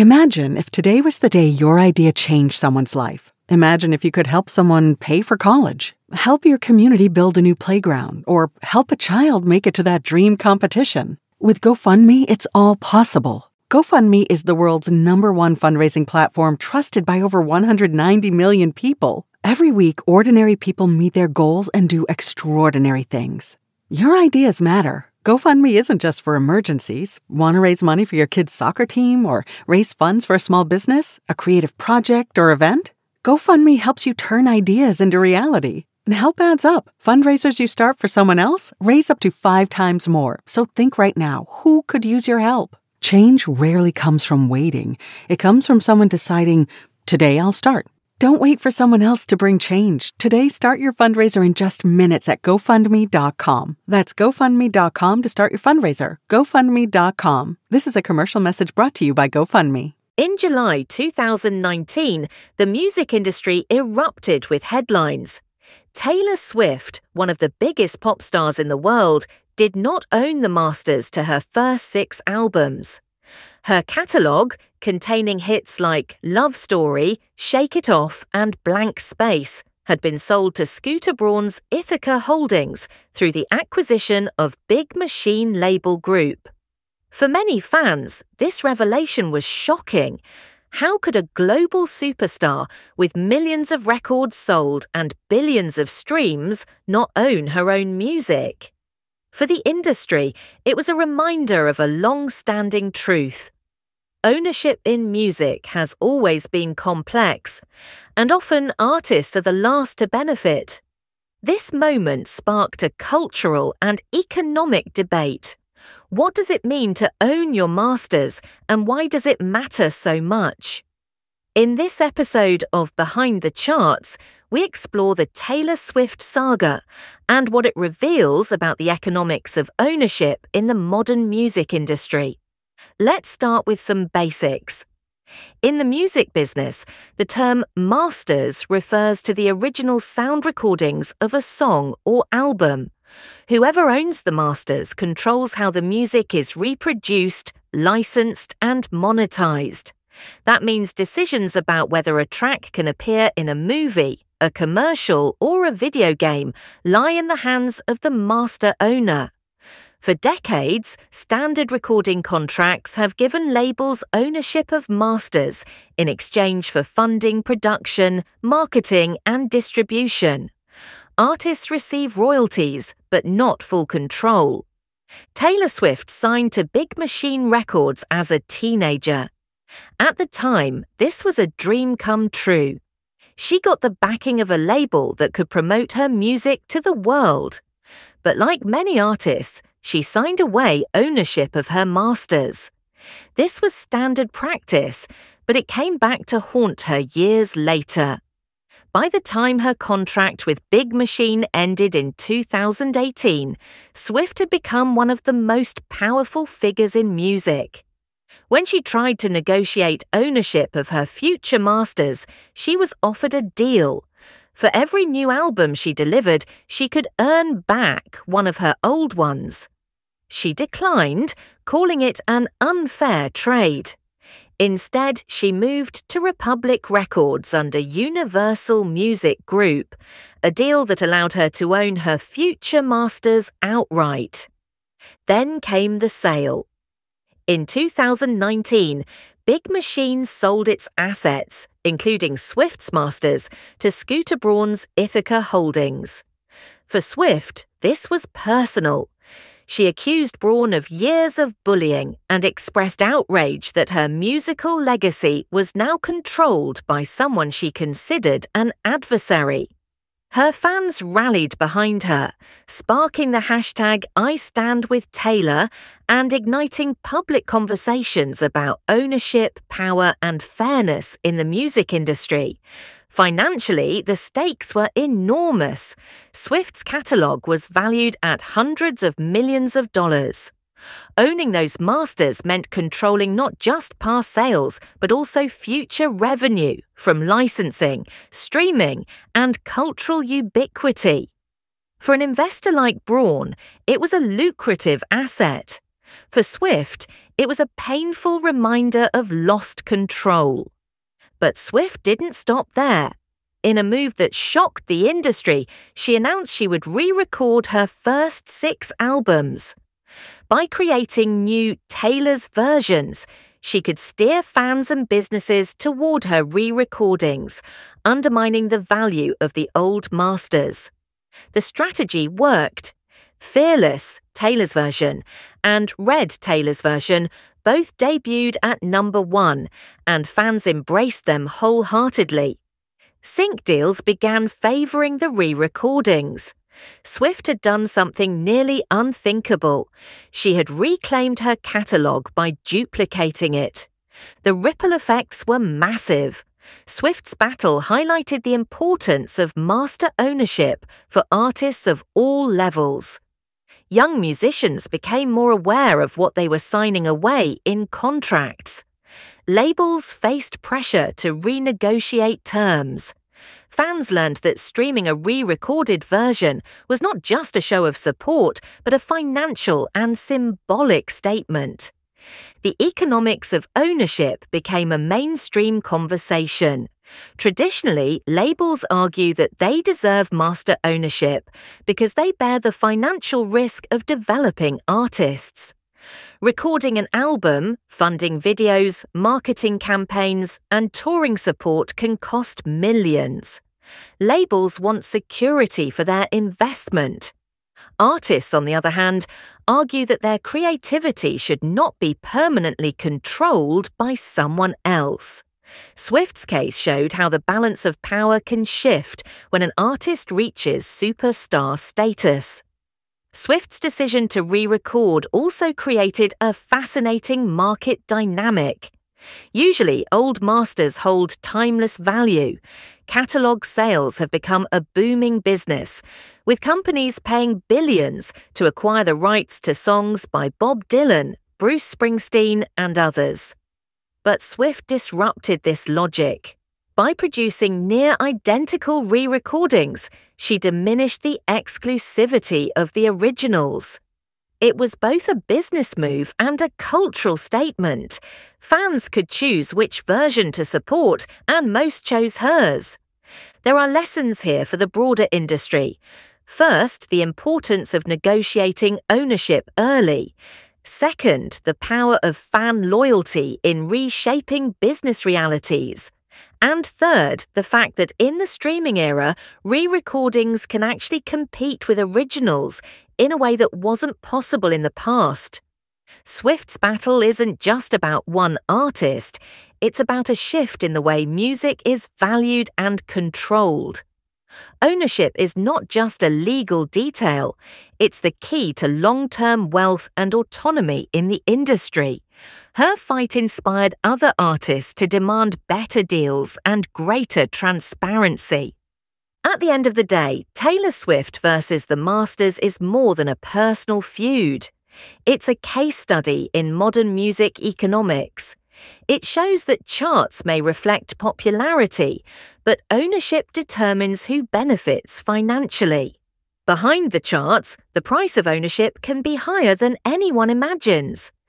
Imagine if today was the day your idea changed someone's life. Imagine if you could help someone pay for college, help your community build a new playground, or help a child make it to that dream competition. With GoFundMe, it's all possible. GoFundMe is the world's #1 fundraising platform trusted by over 190 million people. Every week, ordinary people meet their goals and do extraordinary things. Your ideas matter. GoFundMe isn't just for emergencies. Want to raise money for your kid's soccer team or raise funds for a small business, a creative project, or event? GoFundMe helps you turn ideas into reality. And help adds up. Fundraisers you start for someone else raise up to 5 times more. So think right now, who could use your help? Change rarely comes from waiting. It comes from someone deciding, today I'll start. Don't wait for someone else to bring change. Today, start your fundraiser in just minutes at GoFundMe.com. That's GoFundMe.com to start your fundraiser. GoFundMe.com. This is a commercial message brought to you by GoFundMe. In July 2019, the music industry erupted with headlines. Taylor Swift, one of the biggest pop stars in the world, did not own the masters to her first 6 albums. Her catalogue, containing hits like Love Story, Shake It Off and Blank Space, had been sold to Scooter Braun's Ithaca Holdings through the acquisition of Big Machine Label Group. For many fans, this revelation was shocking. How could a global superstar with millions of records sold and billions of streams not own her own music? For the industry, it was a reminder of a long-standing truth. Ownership in music has always been complex, and often artists are the last to benefit. This moment sparked a cultural and economic debate. What does it mean to own your masters, and why does it matter so much? In this episode of Behind the Charts, we explore the Taylor Swift saga and what it reveals about the economics of ownership in the modern music industry. Let's start with some basics. In the music business, the term masters refers to the original sound recordings of a song or album. Whoever owns the masters controls how the music is reproduced, licensed, and monetized. That means decisions about whether a track can appear in a movie, a commercial, or a video game lie in the hands of the master owner. For decades, standard recording contracts have given labels ownership of masters in exchange for funding production, marketing, and distribution. Artists receive royalties, but not full control. Taylor Swift signed to Big Machine Records as a teenager. At the time, this was a dream come true. She got the backing of a label that could promote her music to the world. But like many artists, she signed away ownership of her masters. This was standard practice, but it came back to haunt her years later. By the time her contract with Big Machine ended in 2018, Swift had become one of the most powerful figures in music. When she tried to negotiate ownership of her future masters, she was offered a deal. For every new album she delivered, she could earn back one of her old ones. She declined, calling it an unfair trade. Instead, she moved to Republic Records under Universal Music Group, a deal that allowed her to own her future masters outright. Then came the sale. In 2019, Big Machine sold its assets, including Swift's masters, to Scooter Braun's Ithaca Holdings. For Swift, this was personal. She accused Braun of years of bullying and expressed outrage that her musical legacy was now controlled by someone she considered an adversary. Her fans rallied behind her, sparking the hashtag #IStandWithTaylor and igniting public conversations about ownership, power, and fairness in the music industry. Financially, the stakes were enormous. Swift's catalogue was valued at hundreds of millions of dollars. Owning those masters meant controlling not just past sales, but also future revenue from licensing, streaming, and cultural ubiquity. For an investor like Braun, it was a lucrative asset. For Swift, it was a painful reminder of lost control. But Swift didn't stop there. In a move that shocked the industry, she announced she would re-record her first 6 albums. By creating new Taylor's versions, she could steer fans and businesses toward her re-recordings, undermining the value of the old masters. The strategy worked. Fearless, Taylor's version, and Red, Taylor's version, both debuted at number 1, and fans embraced them wholeheartedly. Sync deals began favouring the re-recordings. Swift had done something nearly unthinkable. She had reclaimed her catalogue by duplicating it. The ripple effects were massive. Swift's battle highlighted the importance of master ownership for artists of all levels. Young musicians became more aware of what they were signing away in contracts. Labels faced pressure to renegotiate terms. Fans learned that streaming a re-recorded version was not just a show of support, but a financial and symbolic statement. The economics of ownership became a mainstream conversation. Traditionally, labels argue that they deserve master ownership because they bear the financial risk of developing artists. Recording an album, funding videos, marketing campaigns, and touring support can cost millions. Labels want security for their investment. Artists, on the other hand, argue that their creativity should not be permanently controlled by someone else. Swift's case showed how the balance of power can shift when an artist reaches superstar status. Swift's decision to re-record also created a fascinating market dynamic. Usually, old masters hold timeless value. Catalogue sales have become a booming business, with companies paying billions to acquire the rights to songs by Bob Dylan, Bruce Springsteen, and others. But Swift disrupted this logic. By producing near-identical re-recordings, she diminished the exclusivity of the originals. It was both a business move and a cultural statement. Fans could choose which version to support, and most chose hers. There are lessons here for the broader industry. First, the importance of negotiating ownership early. Second, the power of fan loyalty in reshaping business realities. And third, the fact that in the streaming era, re-recordings can actually compete with originals in a way that wasn't possible in the past. Swift's battle isn't just about one artist, it's about a shift in the way music is valued and controlled. Ownership is not just a legal detail, it's the key to long-term wealth and autonomy in the industry. Her fight inspired other artists to demand better deals and greater transparency. At the end of the day, Taylor Swift versus the Masters is more than a personal feud. It's a case study in modern music economics. It shows that charts may reflect popularity, but ownership determines who benefits financially. Behind the charts, the price of ownership can be higher than anyone imagines.